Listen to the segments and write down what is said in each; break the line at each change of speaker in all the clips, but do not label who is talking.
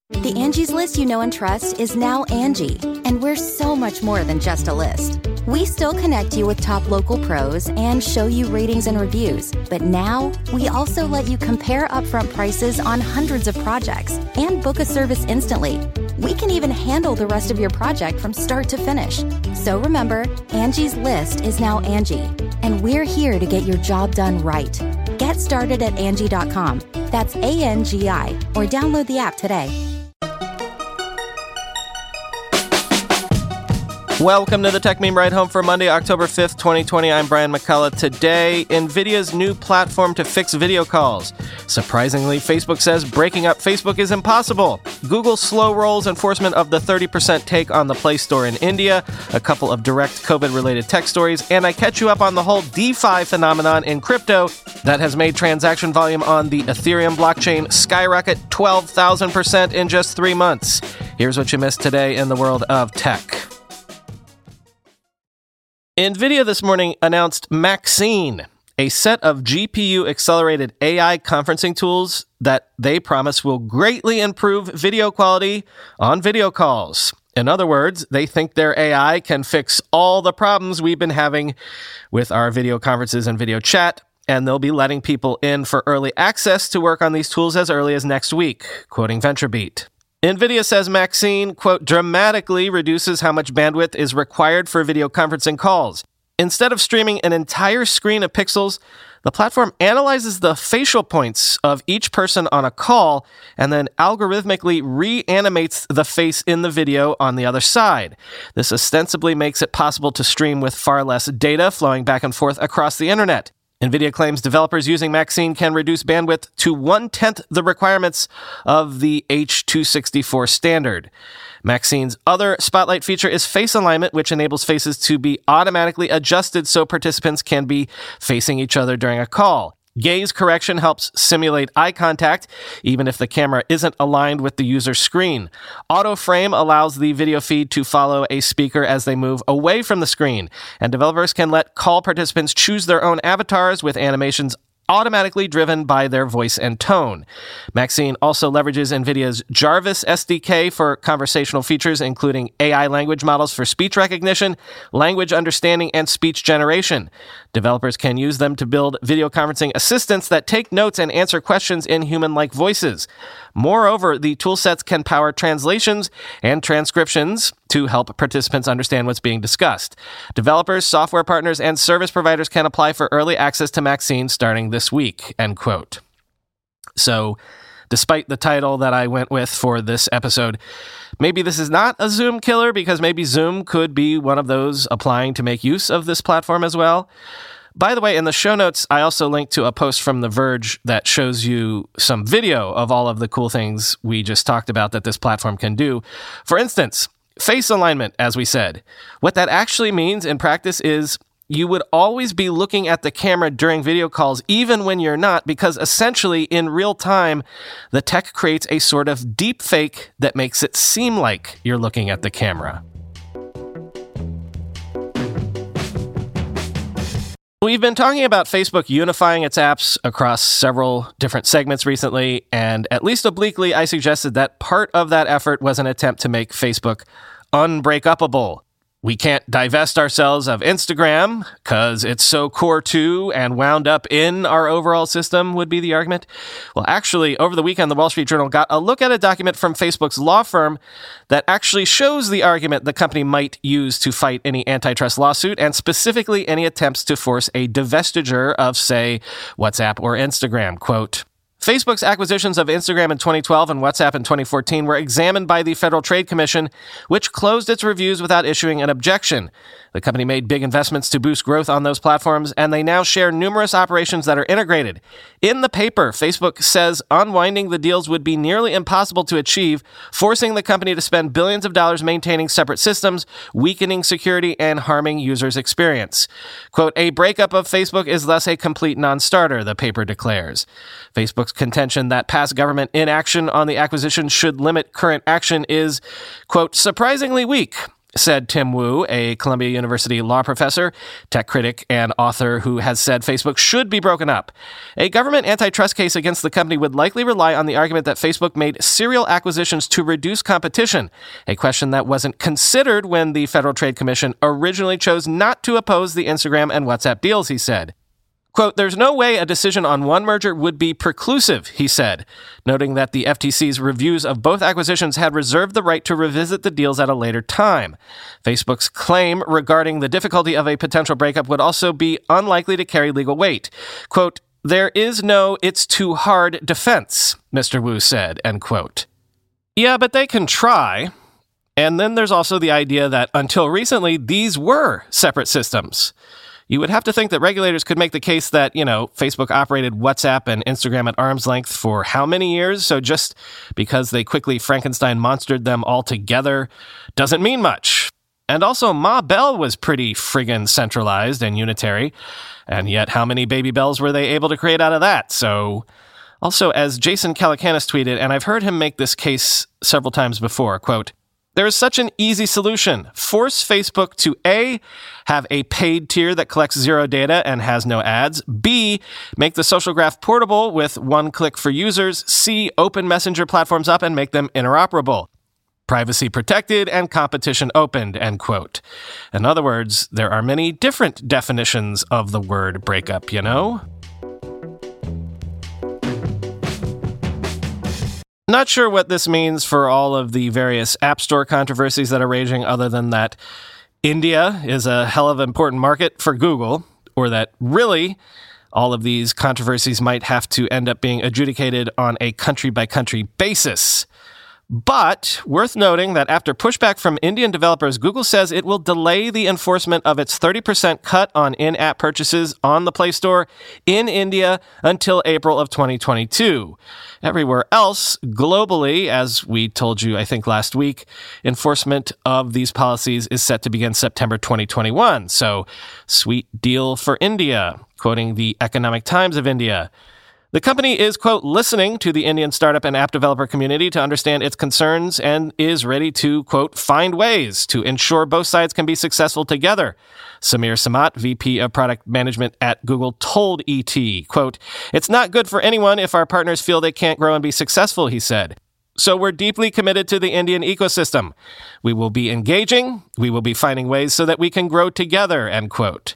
The Angie's List you know and trust is now Angie, and we're so much more than just a list. We still connect you with top local pros and show you ratings and reviews, but now we also let you compare upfront prices on hundreds of projects and book a service instantly. We can even handle the rest of your project from start to finish. So remember, Angie's List is now Angie, and we're here to get your job done right. Get started at Angie.com. That's ANGI, or download the app today.
Welcome to the Tech Meme Ride Home for Monday, October 5th, 2020. I'm Brian McCullough. Today, NVIDIA's new platform to fix video calls. Surprisingly, Facebook says breaking up Facebook is impossible. Google slow rolls enforcement of the 30% take on the Play Store in India. A couple of direct COVID-related tech stories. And I catch you up on the whole DeFi phenomenon in crypto that has made transaction volume on the Ethereum blockchain skyrocket 12,000% in just 3 months. Here's what you missed today in the world of tech. NVIDIA this morning announced Maxine, a set of GPU-accelerated AI conferencing tools that they promise will greatly improve video quality on video calls. In other words, they think their AI can fix all the problems we've been having with our video conferences and video chat, and they'll be letting people in for early access to work on these tools as early as next week, quoting VentureBeat. NVIDIA says Maxine, quote, dramatically reduces how much bandwidth is required for video conferencing calls. Instead of streaming an entire screen of pixels, the platform analyzes the facial points of each person on a call and then algorithmically reanimates the face in the video on the other side. This ostensibly makes it possible to stream with far less data flowing back and forth across the internet. NVIDIA claims developers using Maxine can reduce bandwidth to 1/10 the requirements of the H.264 standard. Maxine's other spotlight feature is face alignment, which enables faces to be automatically adjusted so participants can be facing each other during a call. Gaze correction helps simulate eye contact, even if the camera isn't aligned with the user's screen. Auto frame allows the video feed to follow a speaker as they move away from the screen, and developers can let call participants choose their own avatars with animations automatically driven by their voice and tone. Maxine also leverages NVIDIA's Jarvis SDK for conversational features, including AI language models for speech recognition, language understanding, and speech generation. Developers can use them to build video conferencing assistants that take notes and answer questions in human-like voices. Moreover, the toolsets can power translations and transcriptions to help participants understand what's being discussed. Developers, software partners, and service providers can apply for early access to Maxine starting this week, end quote. So, despite the title that I went with for this episode, maybe this is not a Zoom killer because maybe Zoom could be one of those applying to make use of this platform as well. By the way, in the show notes, I also linked to a post from The Verge that shows you some video of all of the cool things we just talked about that this platform can do. For instance, face alignment, as we said. What that actually means in practice is you would always be looking at the camera during video calls, even when you're not, because essentially in real time, the tech creates a sort of deep fake that makes it seem like you're looking at the camera. We've been talking about Facebook unifying its apps across several different segments recently, and at least obliquely, I suggested that part of that effort was an attempt to make Facebook unbreakable. We can't divest ourselves of Instagram because it's so core to and wound up in our overall system, would be the argument. Well, actually, over the weekend, the Wall Street Journal got a look at a document from Facebook's law firm that actually shows the argument the company might use to fight any antitrust lawsuit, and specifically any attempts to force a divestiture of, say, WhatsApp or Instagram. Quote, Facebook's acquisitions of Instagram in 2012 and WhatsApp in 2014 were examined by the Federal Trade Commission, which closed its reviews without issuing an objection. The company made big investments to boost growth on those platforms, and they now share numerous operations that are integrated. In the paper, Facebook says unwinding the deals would be nearly impossible to achieve, forcing the company to spend billions of dollars maintaining separate systems, weakening security, and harming users' experience. Quote, a breakup of Facebook is thus a complete non-starter, the paper declares. Facebook's contention that past government inaction on the acquisition should limit current action is, quote, surprisingly weak. said Tim Wu, a Columbia University law professor, tech critic, and author who has said Facebook should be broken up. A government antitrust case against the company would likely rely on the argument that Facebook made serial acquisitions to reduce competition, a question that wasn't considered when the Federal Trade Commission originally chose not to oppose the Instagram and WhatsApp deals, he said. Quote, "There's no way a decision on one merger would be preclusive," he said, noting that the FTC's reviews of both acquisitions had reserved the right to revisit the deals at a later time. Facebook's claim regarding the difficulty of a potential breakup would also be unlikely to carry legal weight. Quote, "There is no it's too hard defense," Mr. Wu said, end quote. Yeah, but they can try. And then there's also the idea that until recently, these were separate systems. You would have to think that regulators could make the case that, Facebook operated WhatsApp and Instagram at arm's length for how many years? So just because they quickly Frankenstein monstered them all together doesn't mean much. And also, Ma Bell was pretty friggin' centralized and unitary. And yet, how many baby bells were they able to create out of that? So, also, as Jason Calacanis tweeted, and I've heard him make this case several times before, quote, "There is such an easy solution. Force Facebook to A, have a paid tier that collects zero data and has no ads. B, make the social graph portable with one click for users. C, open Messenger platforms up and make them interoperable. Privacy protected and competition opened," end quote. In other words, there are many different definitions of the word breakup, Not sure what this means for all of the various App Store controversies that are raging, other than that India is a hell of an important market for Google, or that really all of these controversies might have to end up being adjudicated on a country-by-country basis. But worth noting that after pushback from Indian developers, Google says it will delay the enforcement of its 30% cut on in-app purchases on the Play Store in India until April of 2022. Everywhere else, globally, as we told you, I think, last week, enforcement of these policies is set to begin September 2021. So, sweet deal for India, quoting the Economic Times of India. The company is, quote, "listening to the Indian startup and app developer community to understand its concerns and is ready to, quote, find ways to ensure both sides can be successful together." Samir Samat, VP of Product Management at Google, told ET, quote, "It's not good for anyone if our partners feel they can't grow and be successful," he said. "So we're deeply committed to the Indian ecosystem. We will be engaging. We will be finding ways so that we can grow together," end quote.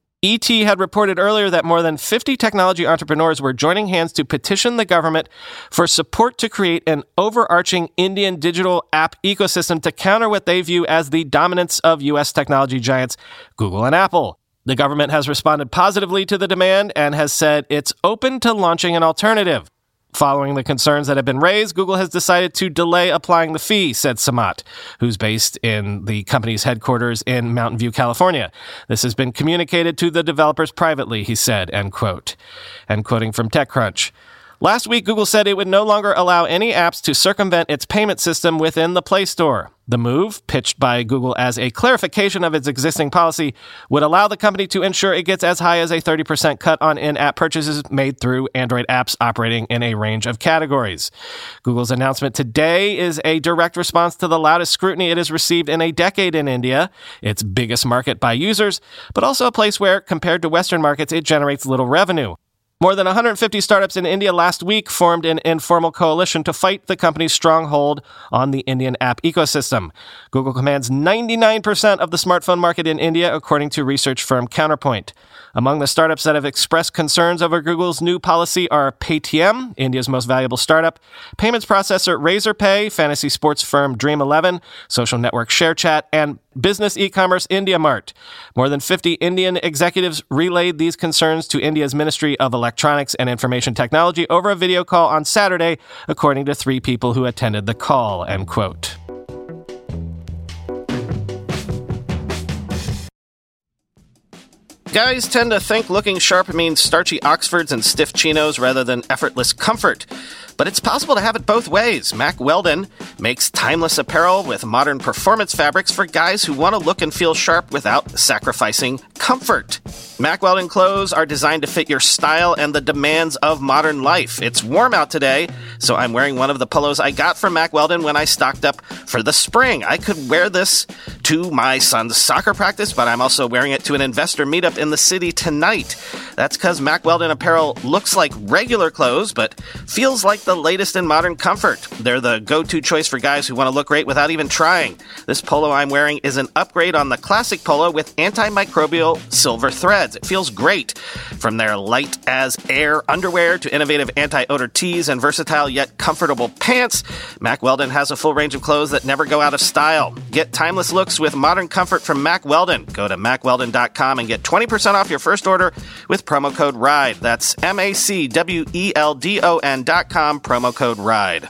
ET had reported earlier that more than 50 technology entrepreneurs were joining hands to petition the government for support to create an overarching Indian digital app ecosystem to counter what they view as the dominance of U.S. technology giants Google and Apple. The government has responded positively to the demand and has said it's open to launching an alternative. Following the concerns that have been raised, Google has decided to delay applying the fee, said Samat, who's based in the company's headquarters in Mountain View, California. "This has been communicated to the developers privately," he said, end quote. And quoting from TechCrunch, "Last week, Google said it would no longer allow any apps to circumvent its payment system within the Play Store. The move, pitched by Google as a clarification of its existing policy, would allow the company to ensure it gets as high as a 30% cut on in-app purchases made through Android apps operating in a range of categories." Google's announcement today is a direct response to the loudest scrutiny it has received in a decade in India, its biggest market by users, but also a place where, compared to Western markets, it generates little revenue. More than 150 startups in India last week formed an informal coalition to fight the company's stronghold on the Indian app ecosystem. Google commands 99% of the smartphone market in India, according to research firm Counterpoint. Among the startups that have expressed concerns over Google's new policy are Paytm, India's most valuable startup, payments processor Razorpay, fantasy sports firm Dream11, social network ShareChat, and business e-commerce IndiaMart. More than 50 Indian executives relayed these concerns to India's Ministry of Electronics and Information Technology over a video call on Saturday, according to 3 people who attended the call, end quote. Guys tend to think looking sharp means starchy Oxfords and stiff chinos rather than effortless comfort. But it's possible to have it both ways. Mack Weldon makes timeless apparel with modern performance fabrics for guys who want to look and feel sharp without sacrificing comfort. Mack Weldon clothes are designed to fit your style and the demands of modern life. It's warm out today, so I'm wearing one of the polos I got from Mack Weldon when I stocked up for the spring. I could wear this to my son's soccer practice, but I'm also wearing it to an investor meetup in the city tonight. That's because Mack Weldon apparel looks like regular clothes, but feels like the latest in modern comfort. They're the go-to choice for guys who want to look great without even trying. This polo I'm wearing is an upgrade on the classic polo with antimicrobial silver threads. It feels great. From their light as air underwear to innovative anti-odor tees and versatile yet comfortable pants, Mack Weldon has a full range of clothes that never go out of style. Get timeless looks with modern comfort from Mack Weldon. Go to mackweldon.com and get 20% off your first order with promo code RIDE. That's MACWELDON.com, promo code RIDE.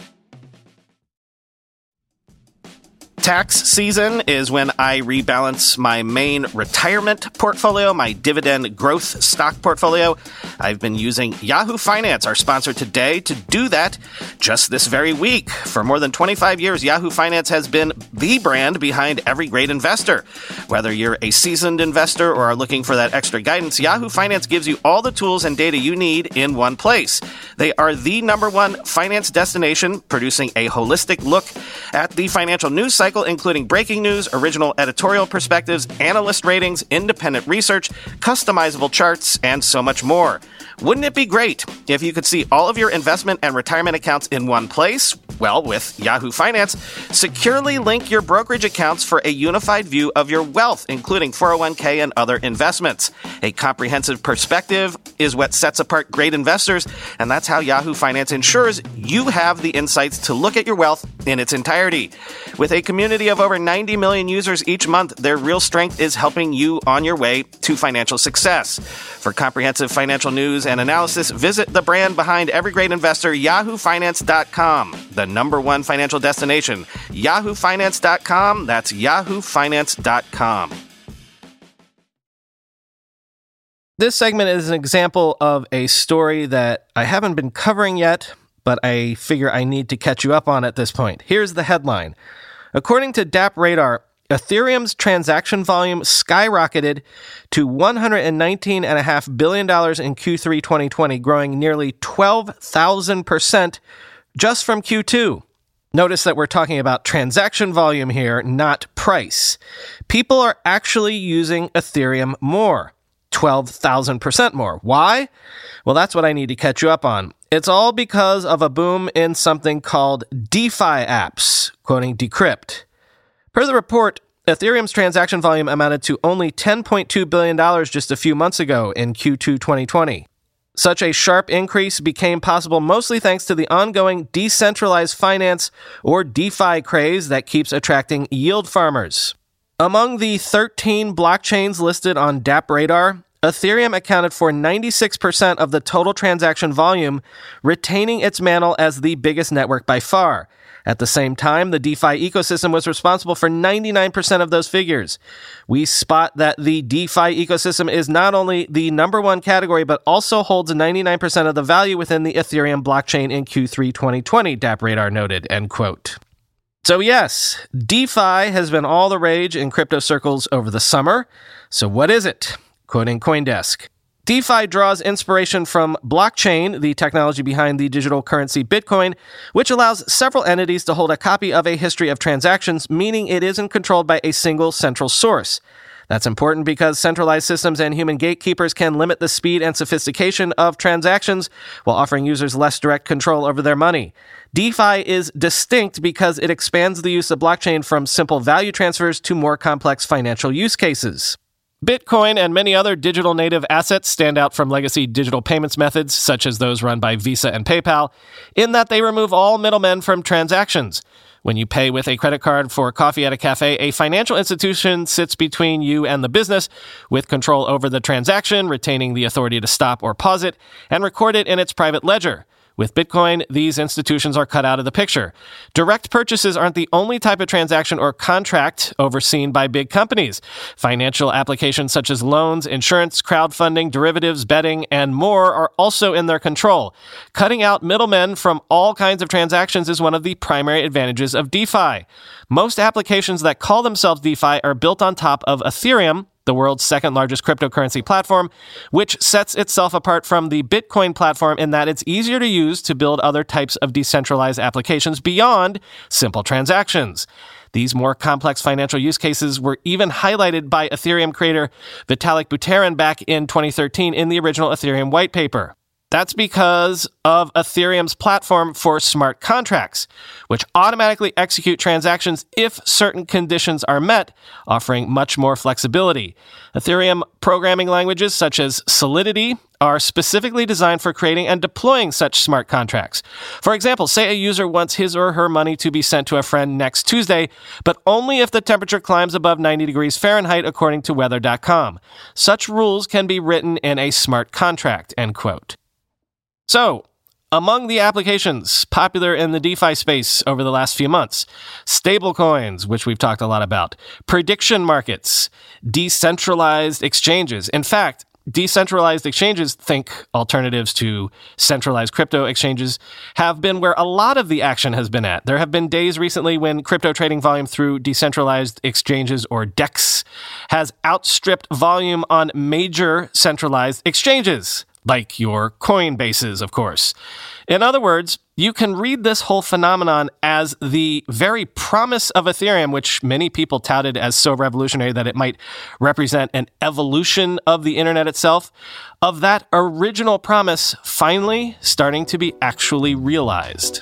Tax season is when I rebalance my main retirement portfolio, my dividend growth stock portfolio. I've been using Yahoo Finance, our sponsor today, to do that just this very week. For more than 25 years, Yahoo Finance has been the brand behind every great investor. Whether you're a seasoned investor or are looking for that extra guidance, Yahoo Finance gives you all the tools and data you need in one place. They are the #1 finance destination, producing a holistic look at the financial news cycle, including breaking news, original editorial perspectives, analyst ratings, independent research, customizable charts, and so much more. Wouldn't it be great if you could see all of your investment and retirement accounts in one place? Well, with Yahoo Finance, securely link your brokerage accounts for a unified view of your wealth, including 401k and other investments. A comprehensive perspective is what sets apart great investors, and that's how Yahoo Finance ensures you have the insights to look at your wealth in its entirety. With a community of over 90 million users each month, their real strength is helping you on your way to financial success. For comprehensive financial news and analysis, visit the brand behind every great investor, yahoofinance.com, the #1 financial destination. yahoofinance.com, that's yahoofinance.com. This segment is an example of a story that I haven't been covering yet, but I figure I need to catch you up on at this point. Here's the headline. According to DappRadar, Ethereum's transaction volume skyrocketed to $119.5 billion in Q3 2020, growing nearly 12,000% just from Q2. Notice that we're talking about transaction volume here, not price. People are actually using Ethereum more. 12,000% more. Why? Well, that's what I need to catch you up on. It's all because of a boom in something called DeFi apps, quoting Decrypt. Per the report, Ethereum's transaction volume amounted to only $10.2 billion just a few months ago in Q2 2020. Such a sharp increase became possible mostly thanks to the ongoing decentralized finance, or DeFi, craze that keeps attracting yield farmers. Among the 13 blockchains listed on DappRadar, Ethereum accounted for 96% of the total transaction volume, retaining its mantle as the biggest network by far. At the same time, the DeFi ecosystem was responsible for 99% of those figures. We spot that the DeFi ecosystem is not only the #1 category, but also holds 99% of the value within the Ethereum blockchain in Q3 2020, DappRadar noted, end quote. So yes, DeFi has been all the rage in crypto circles over the summer. So what is it? Quoting CoinDesk. DeFi draws inspiration from blockchain, the technology behind the digital currency Bitcoin, which allows several entities to hold a copy of a history of transactions, meaning it isn't controlled by a single central source. That's important because centralized systems and human gatekeepers can limit the speed and sophistication of transactions while offering users less direct control over their money. DeFi is distinct because it expands the use of blockchain from simple value transfers to more complex financial use cases. Bitcoin and many other digital native assets stand out from legacy digital payments methods, such as those run by Visa and PayPal, in that they remove all middlemen from transactions. When you pay with a credit card for coffee at a cafe, a financial institution sits between you and the business, with control over the transaction, retaining the authority to stop or pause it, and record it in its private ledger. With Bitcoin, these institutions are cut out of the picture. Direct purchases aren't the only type of transaction or contract overseen by big companies. Financial applications such as loans, insurance, crowdfunding, derivatives, betting, and more are also in their control. Cutting out middlemen from all kinds of transactions is one of the primary advantages of DeFi. Most applications that call themselves DeFi are built on top of Ethereum, the world's second largest cryptocurrency platform, which sets itself apart from the Bitcoin platform in that it's easier to use to build other types of decentralized applications beyond simple transactions. These more complex financial use cases were even highlighted by Ethereum creator Vitalik Buterin back in 2013 in the original Ethereum white paper. That's because of Ethereum's platform for smart contracts, which automatically execute transactions if certain conditions are met, offering much more flexibility. Ethereum programming languages such as Solidity are specifically designed for creating and deploying such smart contracts. For example, say a user wants his or her money to be sent to a friend next Tuesday, but only if the temperature climbs above 90 degrees Fahrenheit, according to weather.com. Such rules can be written in a smart contract, end quote. So, among the applications popular in the DeFi space over the last few months, stablecoins, which we've talked a lot about, prediction markets, decentralized exchanges. In fact, decentralized exchanges, think alternatives to centralized crypto exchanges, have been where a lot of the action has been at. There have been days recently when crypto trading volume through decentralized exchanges, or DEX, has outstripped volume on major centralized exchanges, like your Coinbases, of course. In other words, you can read this whole phenomenon as the very promise of Ethereum, which many people touted as so revolutionary that it might represent an evolution of the internet itself, of that original promise finally starting to be actually realized.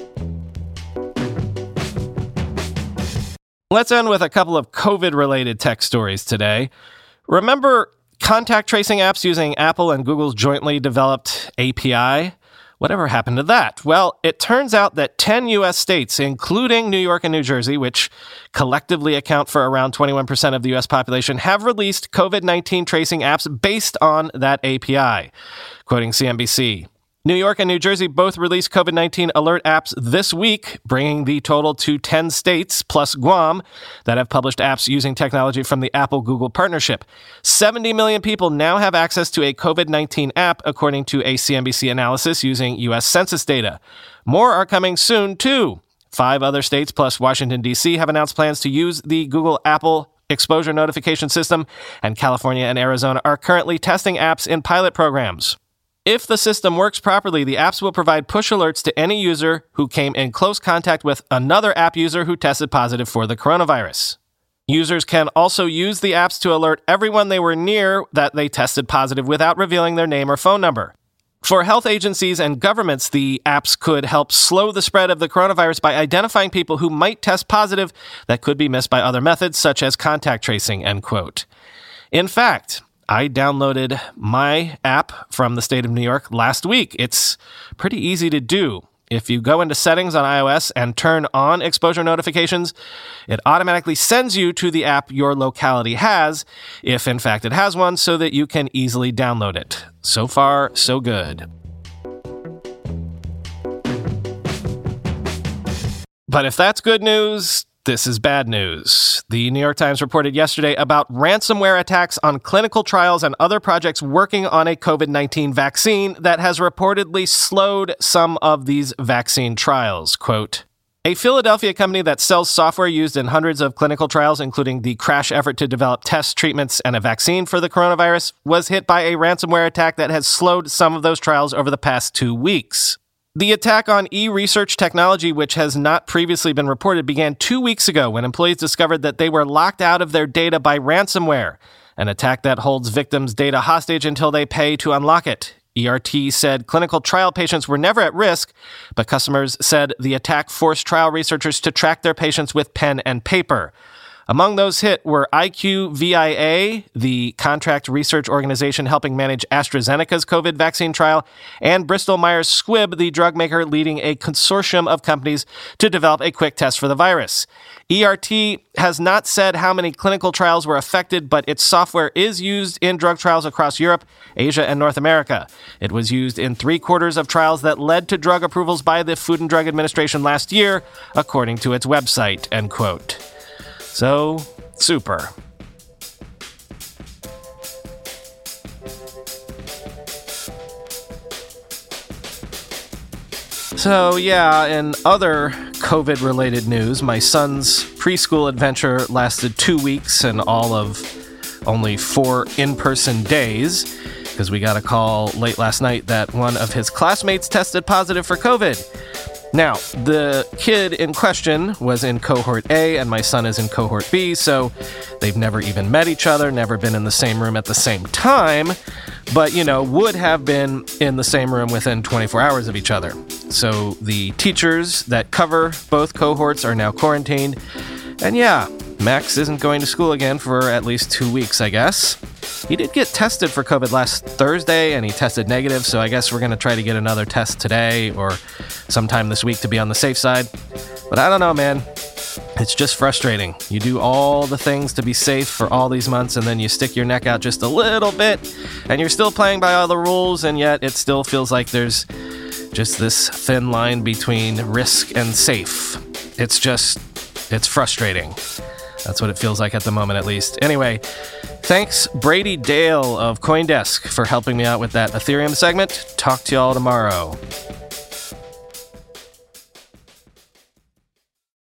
Let's end with a couple of COVID-related tech stories today. Remember contact tracing apps using Apple and Google's jointly developed API? Whatever happened to that? Well, it turns out that 10 U.S. states, including New York and New Jersey, which collectively account for around 21% of the U.S. population, have released COVID-19 tracing apps based on that API. Quoting CNBC, New York and New Jersey both released COVID-19 alert apps this week, bringing the total to 10 states, plus Guam, that have published apps using technology from the Apple-Google partnership. 70 million people now have access to a COVID-19 app, according to a CNBC analysis using U.S. Census data. More are coming soon, too. 5 other states, plus Washington, D.C., have announced plans to use the Google-Apple exposure notification system, and California and Arizona are currently testing apps in pilot programs. If the system works properly, the apps will provide push alerts to any user who came in close contact with another app user who tested positive for the coronavirus. Users can also use the apps to alert everyone they were near that they tested positive without revealing their name or phone number. For health agencies and governments, the apps could help slow the spread of the coronavirus by identifying people who might test positive that could be missed by other methods, such as contact tracing, end quote. In fact, I downloaded my app from the state of New York last week. It's pretty easy to do. If you go into settings on iOS and turn on exposure notifications, it automatically sends you to the app your locality has, if in fact it has one, so that you can easily download it. So far, so good. But if that's good news, this is bad news. The New York Times reported yesterday about ransomware attacks on clinical trials and other projects working on a COVID-19 vaccine that has reportedly slowed some of these vaccine trials. Quote, a Philadelphia company that sells software used in hundreds of clinical trials, including the crash effort to develop tests, treatments, and a vaccine for the coronavirus, was hit by a ransomware attack that has slowed some of those trials over the past 2 weeks. The attack on eResearch Technology, which has not previously been reported, began 2 weeks ago when employees discovered that they were locked out of their data by ransomware, an attack that holds victims' data hostage until they pay to unlock it. ERT said clinical trial patients were never at risk, but customers said the attack forced trial researchers to track their patients with pen and paper. Among those hit were IQVIA, the contract research organization helping manage AstraZeneca's COVID vaccine trial, and Bristol Myers Squibb, the drug maker leading a consortium of companies to develop a quick test for the virus. ERT has not said how many clinical trials were affected, but its software is used in drug trials across Europe, Asia, and North America. It was used in 3/4 of trials that led to drug approvals by the Food and Drug Administration last year, according to its website, end quote. So, super. So, yeah, in other COVID-related news, my son's preschool adventure lasted 2 weeks and all of only 4 in-person days, because we got a call late last night that one of his classmates tested positive for COVID. Now, the kid in question was in cohort A and my son is in cohort B, so they've never even met each other, never been in the same room at the same time, but, would have been in the same room within 24 hours of each other. So the teachers that cover both cohorts are now quarantined, and yeah, Max isn't going to school again for at least 2 weeks, I guess. He did get tested for COVID last Thursday, and he tested negative, so I guess we're going to try to get another test today or sometime this week to be on the safe side. But I don't know, man. It's just frustrating. You do all the things to be safe for all these months, and then you stick your neck out just a little bit, and you're still playing by all the rules, and yet it still feels like there's just this thin line between risk and safe. It's frustrating. That's what it feels like at the moment, at least. Anyway, thanks Brady Dale of CoinDesk for helping me out with that Ethereum segment. Talk to y'all tomorrow.